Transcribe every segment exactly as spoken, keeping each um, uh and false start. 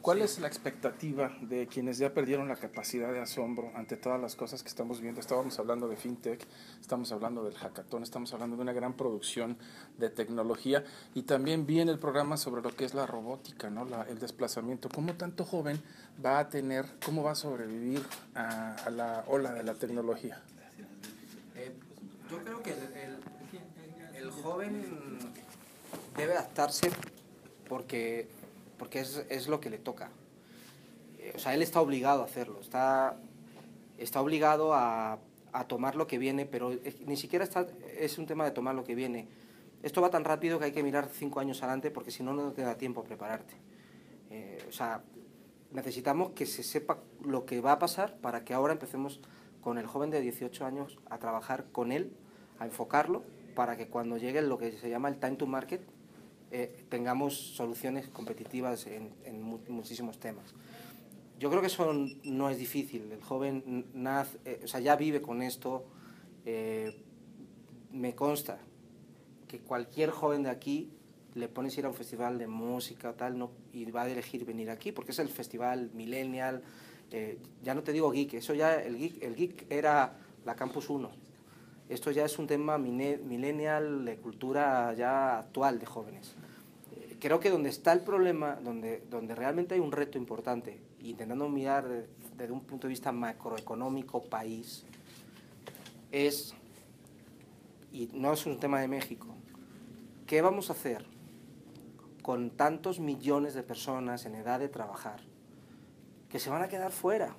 ¿Cuál es la expectativa de quienes ya perdieron la capacidad de asombro ante todas las cosas que estamos viendo? Estábamos hablando de FinTech, estamos hablando del hackathon, estamos hablando de una gran producción de tecnología y también vi en el programa sobre lo que es la robótica, ¿no? La, el desplazamiento. ¿Cómo tanto joven va a tener, cómo va a sobrevivir a, a la ola de la tecnología? Eh, yo creo que el, el, el joven debe adaptarse porque, porque es, es lo que le toca. Eh, o sea, él está obligado a hacerlo, está, está obligado a, a tomar lo que viene, pero es, ni siquiera está, es un tema de tomar lo que viene. Esto va tan rápido que hay que mirar cinco años adelante porque si no, no te da tiempo a prepararte. Eh, o sea, necesitamos que se sepa lo que va a pasar para que ahora empecemos con el joven de dieciocho años a trabajar con él, a enfocarlo, para que cuando llegue lo que se llama el time to market, eh, tengamos soluciones competitivas en, en muchísimos temas. Yo creo que eso no es difícil, el joven nace, eh, o sea, ya vive con esto, eh, me consta que cualquier joven de aquí le pones a ir a un festival de música o tal, no, y va a elegir venir aquí, porque es el festival millennial, eh, ya no te digo geek, eso ya, el geek, el geek era la Campus uno, esto ya es un tema millennial de cultura ya actual de jóvenes. Eh, creo que donde está el problema, donde, donde realmente hay un reto importante, intentando mirar desde, desde un punto de vista macroeconómico, país, es, y no es un tema de México, ¿qué vamos a hacer con tantos millones de personas en edad de trabajar que se van a quedar fuera?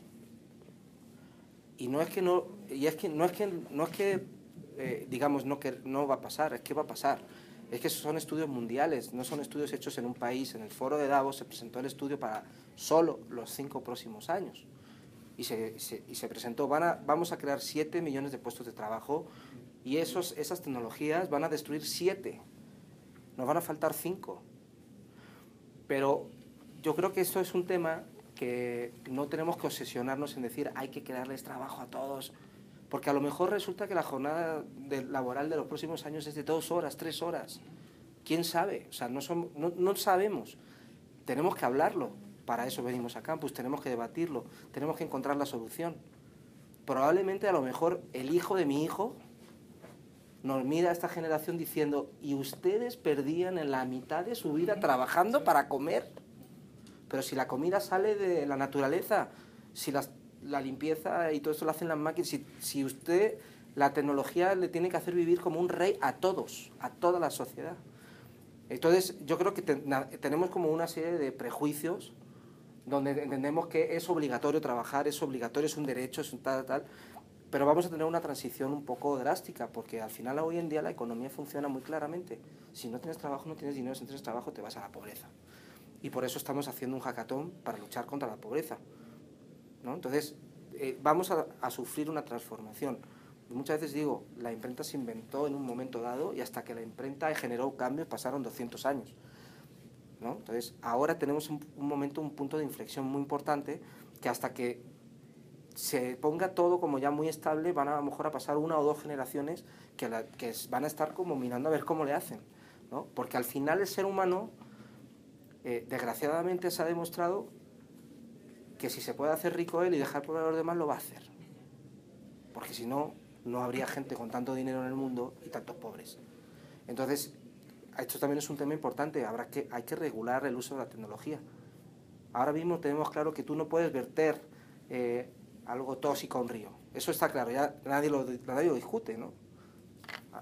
Y no es que no, y es que no es que no es que eh, digamos no que no va a pasar, es que va a pasar. Es que son estudios mundiales, no son estudios hechos en un país. En el foro de Davos se presentó el estudio para solo los cinco próximos años. Y se, se, y se presentó, van a, vamos a crear siete millones de puestos de trabajo y esos, esas tecnologías van a destruir siete. Nos van a faltar cinco. Pero yo creo que esto es un tema que no tenemos que obsesionarnos en decir hay que crearles trabajo a todos, porque a lo mejor resulta que la jornada de, laboral de los próximos años es de dos horas, tres horas. ¿Quién sabe? O sea, no, somos, no, no sabemos. Tenemos que hablarlo. Para eso venimos a Campus, tenemos que debatirlo, tenemos que encontrar la solución. Probablemente a lo mejor el hijo de mi hijo nos mira a esta generación diciendo, ¿y ustedes perdían en la mitad de su vida trabajando para comer? Pero si la comida sale de la naturaleza, si las, la limpieza y todo esto lo hacen las máquinas, si, si usted, la tecnología le tiene que hacer vivir como un rey a todos, a toda la sociedad. Entonces, yo creo que te, na, tenemos como una serie de prejuicios donde entendemos que es obligatorio trabajar, es obligatorio, es un derecho, es un tal, tal, pero vamos a tener una transición un poco drástica, porque al final hoy en día la economía funciona muy claramente. Si no tienes trabajo, no tienes dinero, si no tienes trabajo te vas a la pobreza. Y por eso estamos haciendo un hackathon para luchar contra la pobreza, ¿no? Entonces, eh, vamos a, a sufrir una transformación. Muchas veces digo, la imprenta se inventó en un momento dado y hasta que la imprenta generó cambios pasaron doscientos años, ¿no? Entonces, ahora tenemos un, un momento, un punto de inflexión muy importante que hasta que se ponga todo como ya muy estable, van a, a lo mejor a pasar una o dos generaciones que, la, que van a estar como mirando a ver cómo le hacen, ¿no? Porque al final el ser humano, eh, desgraciadamente se ha demostrado que si se puede hacer rico él y dejar por a los demás, lo va a hacer. Porque si no, no habría gente con tanto dinero en el mundo y tantos pobres. Entonces, esto también es un tema importante, habrá que, hay que regular el uso de la tecnología. Ahora mismo tenemos claro que tú no puedes verter eh, algo tóxico a un río. Eso está claro, ya nadie lo, nadie lo discute, ¿no? Ah.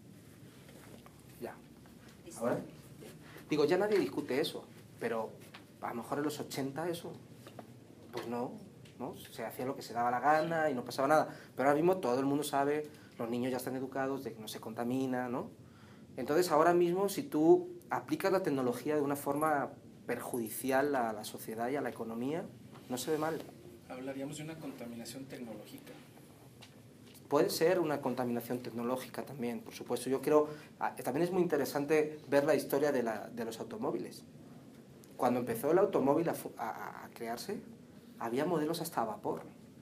Ya. ¿Ahora? Digo, ya nadie discute eso, pero a lo mejor en los ochenta eso, pues no, ¿no? Se hacía lo que se daba la gana y no pasaba nada. Pero ahora mismo todo el mundo sabe, los niños ya están educados de que no se contamina, ¿no? Entonces ahora mismo si tú aplicas la tecnología de una forma perjudicial a la sociedad y a la economía, no se ve mal. Hablaríamos de una contaminación tecnológica. Puede ser una contaminación tecnológica también, por supuesto. Yo creo, también es muy interesante ver la historia de, la, de los automóviles. Cuando empezó el automóvil a, a, a crearse, había modelos hasta a vapor.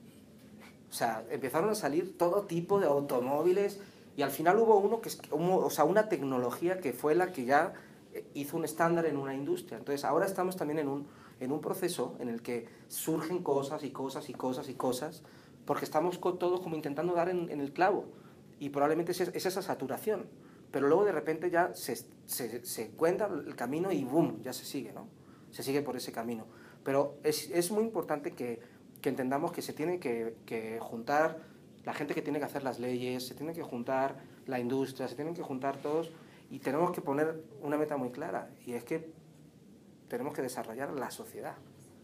O sea, empezaron a salir todo tipo de automóviles y al final hubo uno que, o sea, una tecnología que fue la que ya hizo un estándar en una industria. Entonces ahora estamos también en un, en un proceso en el que surgen cosas y cosas y cosas y cosas, porque estamos todos como intentando dar en, en el clavo, y probablemente es, es esa saturación, pero luego de repente ya se, se, se encuentra el camino y boom, ya se sigue, ¿no? Se sigue por ese camino. Pero es, es muy importante que, que entendamos que se tiene que, que juntar la gente que tiene que hacer las leyes, se tiene que juntar la industria, se tienen que juntar todos, y tenemos que poner una meta muy clara, y es que tenemos que desarrollar la sociedad.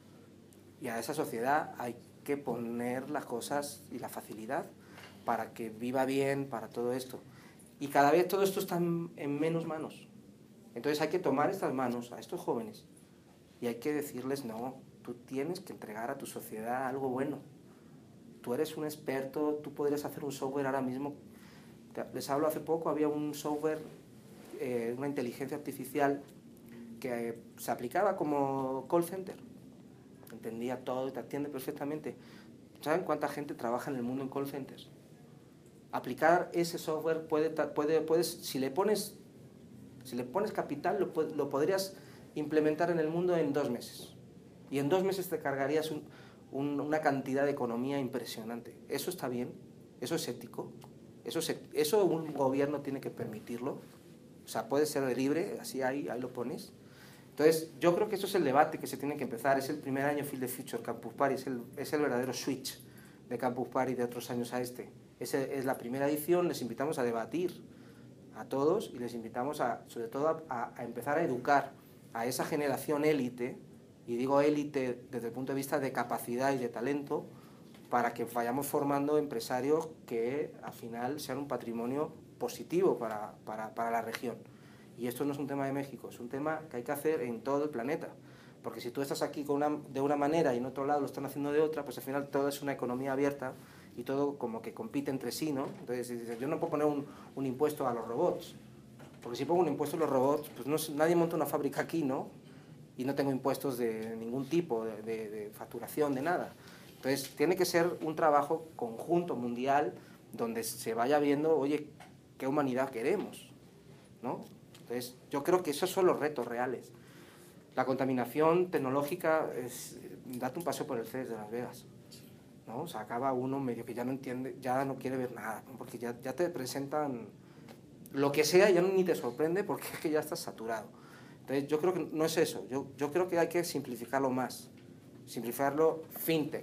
Y a esa sociedad hay que poner las cosas y la facilidad para que viva bien, para todo esto. Y cada vez todo esto está en, en menos manos. Entonces hay que tomar estas manos a estos jóvenes y hay que decirles, no, tú tienes que entregar a tu sociedad algo bueno. Tú eres un experto, tú podrías hacer un software ahora mismo. Les hablo, hace poco había un software, eh, una inteligencia artificial que eh, se aplicaba como call center. Entendía todo y te atiende perfectamente. ¿Saben cuánta gente trabaja en el mundo en call centers? Aplicar ese software puede, puede, puedes, si le pones, si le pones capital, lo, lo podrías implementar en el mundo en dos meses. Y en dos meses te cargarías un, un, una cantidad de economía impresionante. ¿Eso está bien? ¿Eso es ético? ¿Eso, es, eso un gobierno tiene que permitirlo? O sea, puede ser libre, así ahí, ahí lo pones. Entonces, yo creo que eso es el debate que se tiene que empezar. Es el primer año Field the Future Campus Party, es el, es el verdadero switch de Campus Party de otros años a este. Es, es la primera edición, les invitamos a debatir a todos y les invitamos a, sobre todo a, a empezar a educar a esa generación élite, y digo élite desde el punto de vista de capacidad y de talento, para que vayamos formando empresarios que al final sean un patrimonio positivo para, para, para la región. Y esto no es un tema de México, es un tema que hay que hacer en todo el planeta. Porque si tú estás aquí con una, de una manera y en otro lado lo están haciendo de otra, pues al final todo es una economía abierta y todo como que compite entre sí, ¿no? Entonces, si dices, yo no puedo poner un, un impuesto a los robots, porque si pongo un impuesto a los robots, pues no, nadie monta una fábrica aquí, ¿no? Y no tengo impuestos de ningún tipo, de, de, de facturación, de nada. Entonces, tiene que ser un trabajo conjunto, mundial, donde se vaya viendo, oye, qué humanidad queremos, ¿no? Entonces, yo creo que esos son los retos reales. La contaminación tecnológica es, date un paseo por el C E S de Las Vegas, ¿no? O sea, acaba uno medio que ya no entiende, ya no quiere ver nada, ¿no? Porque ya, ya te presentan lo que sea y ya ni te sorprende porque es que ya estás saturado. Entonces, yo creo que no es eso, yo, yo creo que hay que simplificarlo más, simplificarlo fintech,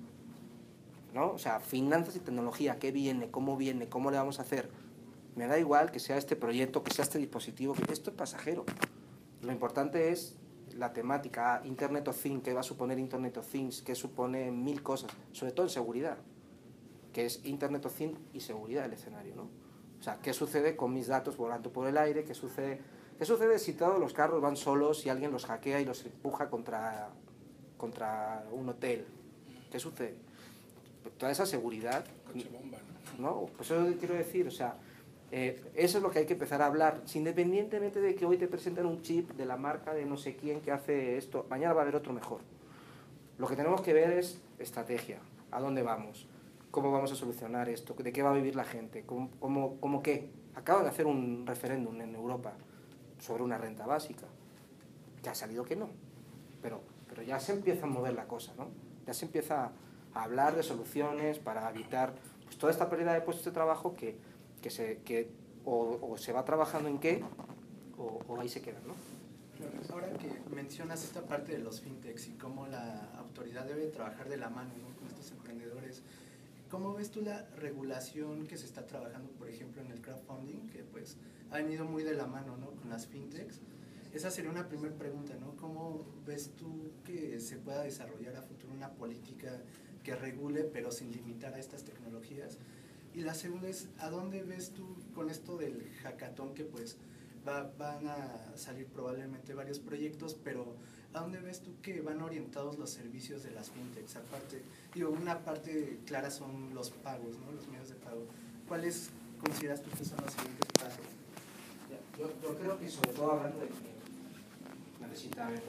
¿no? O sea, finanzas y tecnología, ¿qué viene? ¿Cómo viene? ¿Cómo le vamos a hacer? Me da igual que sea este proyecto, que sea este dispositivo, que esto es pasajero. Lo importante es la temática, Internet of Things, qué va a suponer Internet of Things, qué supone mil cosas, sobre todo en seguridad, que es Internet of Things y seguridad del escenario, ¿no? O sea, qué sucede con mis datos volando por el aire, qué sucede, qué sucede si todos los carros van solos y alguien los hackea y los empuja contra, contra un hotel, qué sucede. Toda esa seguridad, Coche bomba, ¿no? ¿no? Pues eso quiero decir, o sea, Eh, eso es lo que hay que empezar a hablar, independientemente de que hoy te presenten un chip de la marca de no sé quién que hace esto, mañana va a haber otro mejor. Lo que tenemos que ver es estrategia, a dónde vamos, cómo vamos a solucionar esto, de qué va a vivir la gente, cómo, cómo, cómo qué. Acaban de hacer un referéndum en Europa sobre una renta básica, ya ha salido que no, pero, pero ya se empieza a mover la cosa, ¿no? Ya se empieza a hablar de soluciones para evitar pues, toda esta pérdida de puestos de trabajo que que, se, que o, o se va trabajando en qué, o, o ahí se queda, ¿no? Ahora que mencionas esta parte de los fintechs y cómo la autoridad debe trabajar de la mano, ¿no?, con estos emprendedores, ¿cómo ves tú la regulación que se está trabajando, por ejemplo, en el crowdfunding, que pues ha venido muy de la mano, ¿no?, con las fintechs? Esa sería una primera pregunta, ¿no? ¿Cómo ves tú que se pueda desarrollar a futuro una política que regule pero sin limitar a estas tecnologías? Y la segunda es, ¿a dónde ves tú con esto del hackathon que pues va, van a salir probablemente varios proyectos, pero ¿a dónde ves tú que van orientados los servicios de las fintechs? Aparte, digo, una parte clara son los pagos, ¿no?, los medios de pago. ¿Cuáles consideras tú que son los siguientes pasos? Yo, yo creo que sobre todo hablando de que necesita